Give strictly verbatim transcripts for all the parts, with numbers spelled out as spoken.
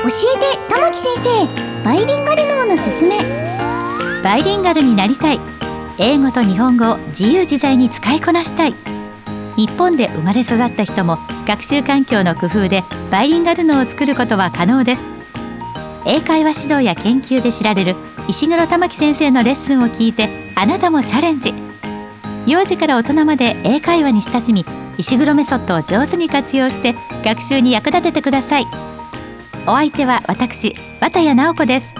えて玉木先生、バイリンガル脳のすすめ。 バイリンガルになりたい。英語と日本語を自由自在に使いこなしたい。日本で生まれ育った人も学習環境の工夫でバイリンガル脳を作ることは可能です。英会話指導や研究で知られる石黒玉樹先生のレッスンを聞いて、あなたもチャレンジ。幼児から大人まで英会話に親しみ、石黒メソッドを上手に活用して学習に役立ててください。お相手は私、綿谷直子です。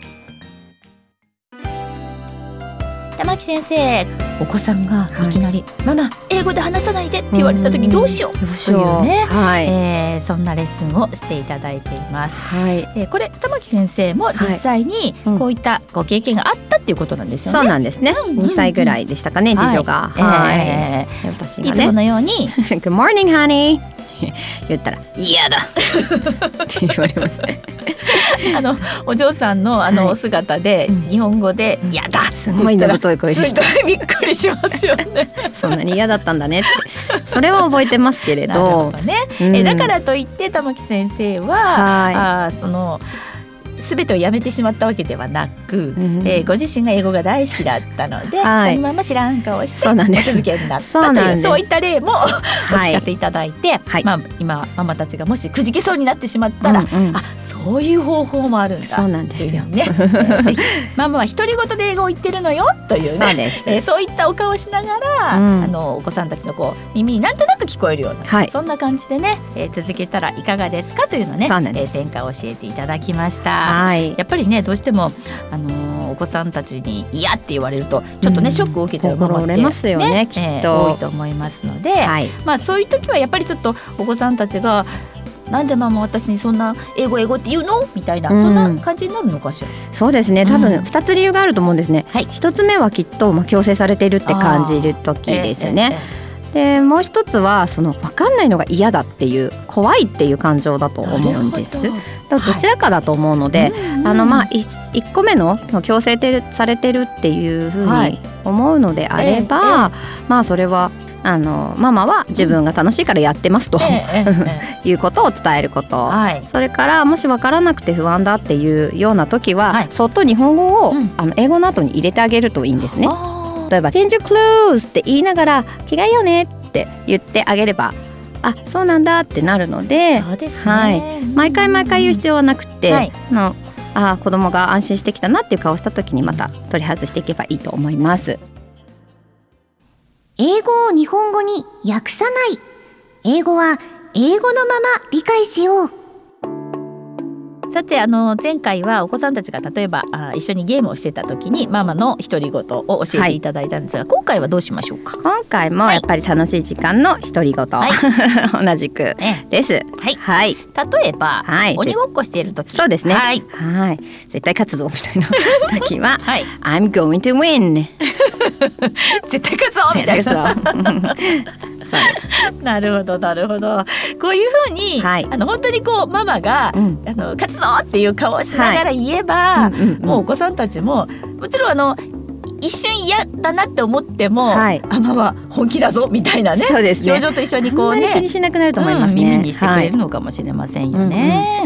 玉木先生、お子さんがいきなり、はい、ママ英語で話さないでって言われた時どうしよう、どうしようというね、はい、えー、そんなレッスンをしていただいています、はい、えー、これ玉木先生も実際にこういったご経験があったっていうことなんですよね。 そうなんですね、うんうん、にさいぐらいでしたかね、次女が、はいはい、えー、私がね、 いつものように Good morning honey 言ったら嫌だって言われましたねあのお嬢さんのあの姿で、はい、日本語で嫌だ、 すごいのぶとい声でした。 すごいびっくりしますよねそんなに嫌だったんだねってそれは覚えてますけれど、なるほどね、 うん、えだからといって玉木先生は、はい、あその全てをやめてしまったわけではなく、うん、えー、ご自身が英語が大好きだったので、はい、そのまま知らん顔してお続けになったという、そういった例もお聞かせいただいて、はい、まあ、今ママたちがもしくじけそうになってしまったら、うんうん、あ、そういう方法もあるんだ、 そうなんですよね、えー、ぜひママは独り言で英語を言ってるのよというね、そうです、えー、そういったお顔をしながら、うん、あのお子さんたちのこう耳になんとなく聞こえるような、はい、そんな感じでね、えー、続けたらいかがですかというのをね、えー、前回教えていただきました。はい、やっぱりね、どうしても、あのー、お子さんたちに嫌って言われるとちょっとね、うん、ショックを受けちゃうママって、ね、 心折れますよね、きっと、 えー、多いと思いますので、はい、まあ、そういう時はやっぱりちょっとお子さんたちがなんでママ私にそんな英語英語って言うのみたいな、うん、そんな感じになるのかしら。 そうですね、多分ふたつ理由があると思うんですね、はい、ひとつめはきっと、まあ、強制されているって感じる時ですね、えーえーえーでもう一つはその分かんないのが嫌だっていう怖いっていう感情だと思うんです。どちらかだと思うので、はい、あのまあいっこめの強制されてるっていうふうに思うのであれば、はい、えーえー、まあそれはあのママは自分が楽しいからやってますと、うんえーえー、いうことを伝えること、はい、それからもし分からなくて不安だっていうような時は、はい、そっと日本語を、うん、あの英語の後に入れてあげるといいんですね。例えば Change your clothes って言いながら着替えようねって言ってあげれば、あ、そうなんだってなるので、 そうですね、 はい、毎回毎回言う必要はなくて、はい、のあ子供が安心してきたなっていう顔をした時にまた取り外していけばいいと思います。 英語を日本語に訳さない。英語は英語のまま理解しよう。 さて、あの前回はお子さんたちが例えばあ一緒にゲームをしてた時にママの独り言を教えていただいたんですが、はい、今回はどうしましょうか。 今回もやっぱり楽しい時間の独り言、はい、同じくです、 はいはい、例えば、はい、鬼ごっこしている時、 そうですね、はい、はい、絶対勝つぞみたいな時は、はい、I'm going to win 絶対勝つぞみたいななるほどなるほど、こういうふうに、はい、あの本当にこうママが、うん、あの勝つぞっていう顔をしながら言えば、はい、うんうんうん、もうお子さんたちももちろんあの一瞬嫌だなって思っても、はい、あママ本気だぞみたいなね、そうですね、表情と一緒にこうね、 あんまり気にしなくなると思いますね、 うん、耳にしてくれるのかもしれませんよね。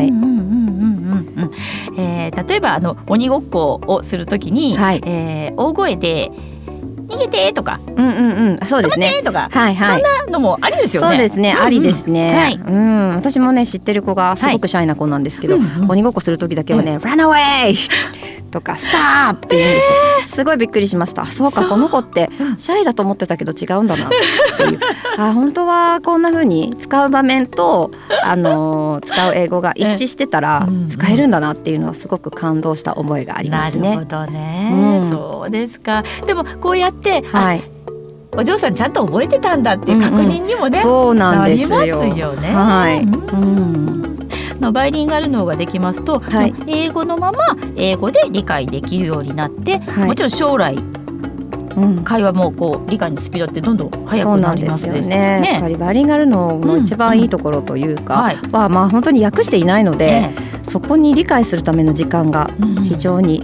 例えばあの鬼ごっこをするときに、はい、えー、大声で逃げてとか、 うんうんうん、そうですね、 止めてとか、 はいはい、 そんなのもありですよね。 そうですね、うんうん、ありですね、はい、うん、私もね知ってる子がすごくシャイな子なんですけど、はい、うんうん、鬼ごっこする時だけはね、うん、Run away とか Stop って言うんですよ、えー、すごいびっくりしました。そうか、この子ってシャイだと思ってたけど違うんだなっていうあ、本当はこんな風に使う場面と、あのー、使う英語が一致してたら使えるんだなっていうのはすごく感動した覚えがありますね。 なるほどね、うん、そうですか。でもこうやって、はい、お嬢さんちゃんと覚えてたんだっていう確認にもね、うんうん、そうなんですよ、なりますよね、はい、うん、のバイリンガル脳ができますと、はい、英語のまま英語で理解できるようになって、はい、もちろん将来、うん、会話もこう理解のスピードってどんどん速くなりますね。 そうなんですよね、ね、やっぱりバイリンガル脳の一番いいところというか、うんうん、は、まあ、本当に訳していないので、ね、そこに理解するための時間が非常に、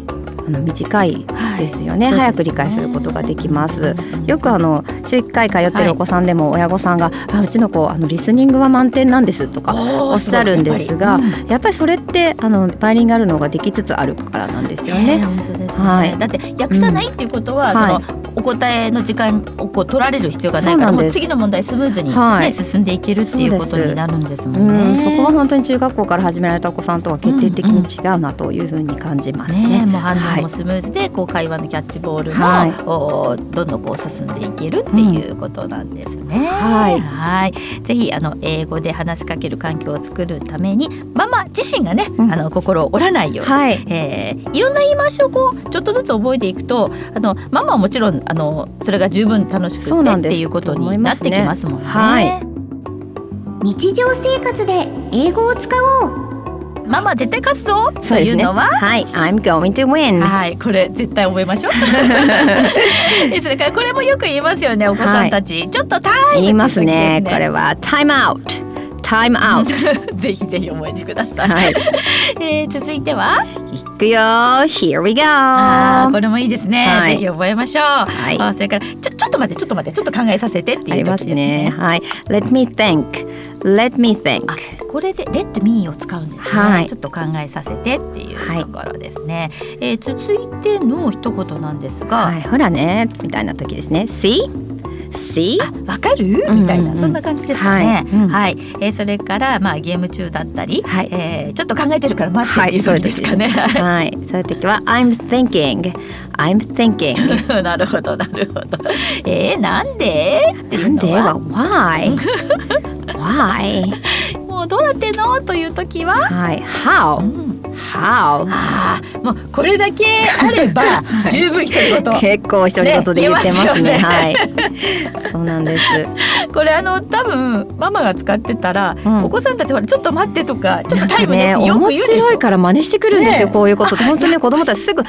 あの短いですよね、はい、早く理解することができます。よくあの週いっかい通ってるお子さんでも親御さんが、はい、あうちの子あのリスニングは満点なんですとかおっしゃるんですが、やっぱり、うん、やっぱりそれってあのバイリンガル脳ができつつあるからなんですよね。 本当ですね、はい、だって訳さないっていうことは、うん、はい、そのお答えの時間をこう取られる必要がないからもう次の問題スムーズに、ね、はい、進んでいけるっていうことになるんですもんね。 そ, うん、そこは本当に中学校から始められたお子さんとは決定的に違うなというふうに感じますね。うんうん、ね、もう反応もスムーズで、はい、こう会話のキャッチボールも、はい、どんどんこう進んでいけるっていうことなんですね。うん、はい、はい、ぜひあの英語で話しかける環境を作るためにママ自身がね、うん、あの心を折らないように、はい、えー、いろんな言い回しをこうちょっとずつ覚えていくと、あのママはもちろんあのそれが十分楽しくてっていうことになってきますもんね。はい、 日常生活で英語を使おう。 ママ絶対勝つぞというのは、 はい、I'm going to win。 はい、これ絶対覚えましょう。それからこれもよく言いますよね、お子さんたち、はい、ちょっとタイム、 言いますね。これはタイムアウト。タイムアウト。 ぜひぜひ覚えてください。はい、えー、続いてはいくよ。Here we go。 あ、これもいいですね。はい、ぜひ覚えましょう。はい、あ、それからちょちょっと待ってちょっと待ってちょっと考えさせてっていう時ですね。ありますね。 はい。Let me think。Let me think。 これで Let me を使うんですね。はい、ちょっと考えさせてっていうところですね。はい、えー、続いての一言なんですが、 はい、ほらねみたいな時ですね。See?See? わかる、うん、みたいなそんな感じですかね。はい、うん、はい、えー、それからまあゲーム中だったり、はい、えー、ちょっと考えてるから待ってっていう時ですかね。 はい、そういう時は I'm thinking I'm thinking なるほどなるほど。えー、なんでっていうのはなんでは Why Why もうどうなってんのという時は、 はい、How、うん、How、 あ、もうこれだけあれば十分独り言結構独り言で言ってますね。はい、そうなんです。 これあの多分ママが使ってたら、うん、お子さんたちはちょっと待ってとかちょっとタイムねってよく言うでしょ。 面白いから真似してくるんですよ、ね、こういうことって本当にね子供たちすぐ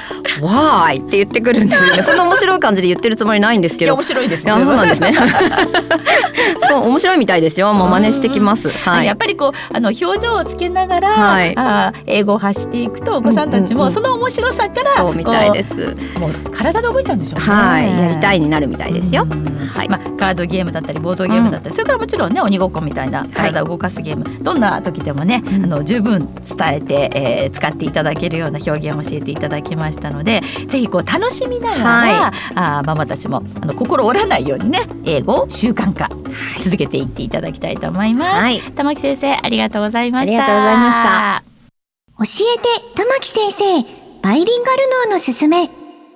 Why って言ってくるんですよね。そんな面白い感じで言ってるつもりないんですけど。いや面白いですね。 そうなんですね。そう面白いみたいですよ。もう真似してきます。はい、 やっぱりこうあの表情をつけながら、はい、あ英語を発していくとお子さんたちもその面白さから、 うんうんうん、そうみたいです。 もう体で覚えちゃうんでしょうね。 はい、やりたいになるみたいですよ。はい、 まあ、カードゲームだったりボードゲームだったり、うん、それからもちろんね鬼ごっこみたいな体を動かすゲーム、はい、どんな時でもね、うん、あの十分伝えて、えー、使っていただけるような表現を教えていただきましたので、ぜひこう楽しみながら、はい、あママたちもあの心折らないようにね英語を習慣化続けていっていただきたいと思います。はい、玉木先生ありがとうございました。 ありがとうございました。 教えて玉木先生、バイリンガル脳のすすめ。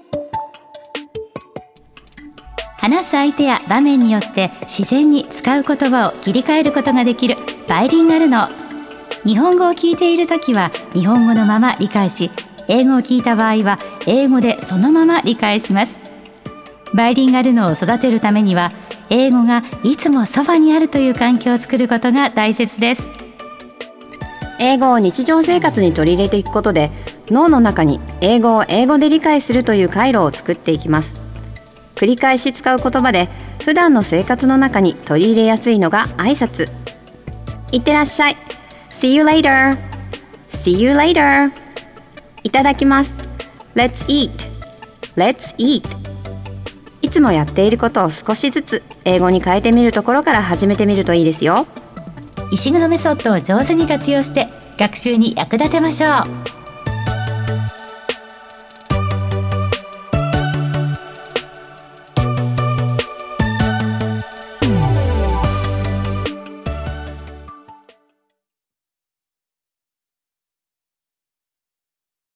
話す相手や場面によって自然に使う言葉を切り替えることができるバイリンガル脳。日本語を聞いているときは日本語のまま理解し、英語を聞いた場合は英語でそのまま理解します。バイリンガル脳を育てるためには英語がいつもそばにあるという環境を作ることが大切です。 英語を日常生活に取り入れていくことで脳の中に英語を英語で理解するという回路を作っていきます。繰り返し使う言葉で普段の生活の中に取り入れやすいのが挨拶。いってらっしゃい。 See you later. See you later. いただきます。 Let's eat. Let's eat. いつもやっていることを少しずつ英語に変えてみるところから始めてみるといいですよ。 石黒メソッドを上手に活用して学習に役立てましょう。